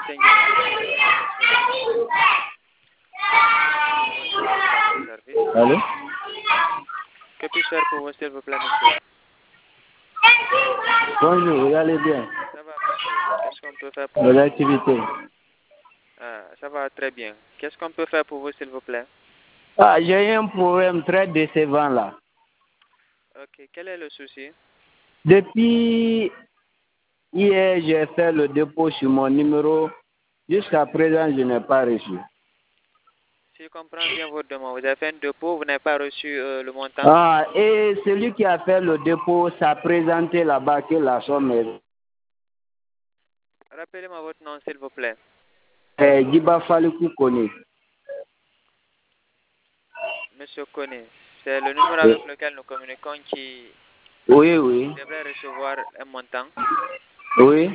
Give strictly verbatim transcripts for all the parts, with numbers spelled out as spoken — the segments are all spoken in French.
Allô? Que puis-je faire pour vous, s'il vous plaît, monsieur? Bonjour, vous allez bien? Ça va, monsieur. Qu'est-ce qu'on peut faire pour vous? Vos activités? Ah, ça va très bien. Qu'est-ce qu'on peut faire pour vous, s'il vous plaît? Ah, j'ai un problème très décevant là. Ok, quel est le souci? Depuis hier, j'ai fait le dépôt sur mon numéro. Jusqu'à présent, je n'ai pas reçu. Si je comprends bien votre demande, vous avez fait un dépôt, vous n'avez pas reçu euh, le montant? Ah, et celui qui a fait le dépôt, ça a présenté là-bas que la somme est... Rappelez-moi votre nom, s'il vous plaît. Eh, Djiba Falikou Kone. Monsieur Kone, c'est le numéro avec lequel nous communiquons qui Oui, oui. devrait recevoir un montant. Oui.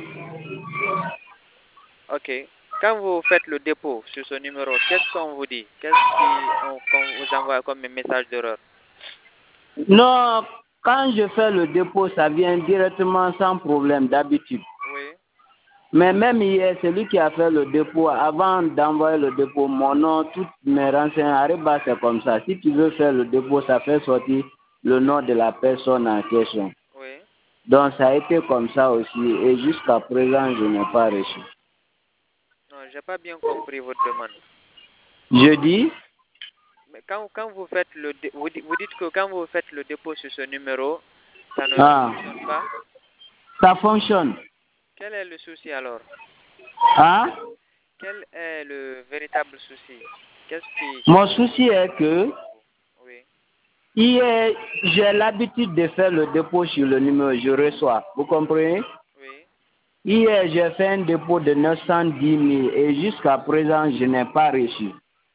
Ok. Quand vous faites le dépôt sur ce numéro, qu'est-ce qu'on vous dit? Qu'est-ce qu'on vous envoie comme un message d'erreur? Non, quand je fais le dépôt, ça vient directement sans problème d'habitude. Oui. Mais même hier, celui qui a fait le dépôt, avant d'envoyer le dépôt, mon nom, toutes mes renseignements, c'est comme ça. Si tu veux faire le dépôt, ça fait sortir le nom de la personne en question. Oui. Donc ça a été comme ça aussi. Et jusqu'à présent, je n'ai pas reçu. Non, je n'ai pas bien compris votre demande. Je dis? Mais quand, quand vous faites le dé, vous, vous dites que quand vous faites le dépôt sur ce numéro, ça ne Ah, fonctionne pas. ça fonctionne. Quel est le souci alors? Hein? Quel est le véritable souci? Qu'est-ce qui... Mon souci est que Oui. hier, j'ai l'habitude de faire le dépôt sur le numéro, je reçois. Vous comprenez? Oui. Hier, j'ai fait un dépôt de neuf cent dix mille et jusqu'à présent, je n'ai pas reçu.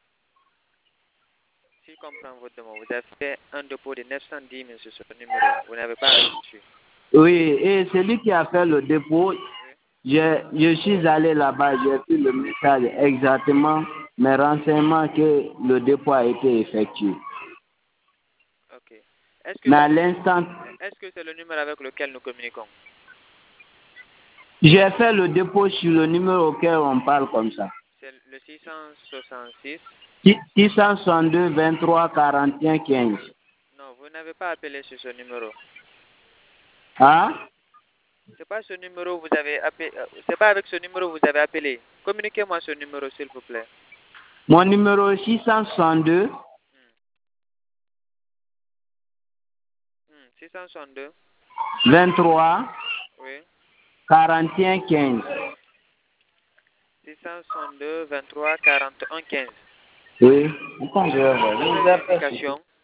Si je comprends votre demande, vous avez fait un dépôt de neuf cent dix mille sur ce numéro. Vous n'avez pas reçu. Oui, et celui qui a fait le dépôt, Oui. je, je suis allé là-bas, j'ai pris le message exactement, mes renseignements que le dépôt a été effectué. Ok. Est-ce que Mais à c'est l'instant, est-ce que c'est le numéro avec lequel nous communiquons? j'ai fait le dépôt sur le numéro auquel on parle comme ça. C'est le six cent soixante-six. six cent soixante-deux, vingt-trois, quarante et un, quinze. Non, vous n'avez pas appelé sur ce numéro. Hein? C'est pas ce numéro vous avez appelé. C'est pas avec ce numéro vous avez appelé. Communiquez-moi ce numéro s'il vous plaît. Mon numéro est six cent soixante-deux, Hmm, six cent soixante-deux. vingt-trois, Oui. quarante et un, quinze. six cent soixante-deux, vingt-trois, quarante et un, quinze. Oui. Pourquoi je vais voir? Vous Vous avez vous une appelez- indication.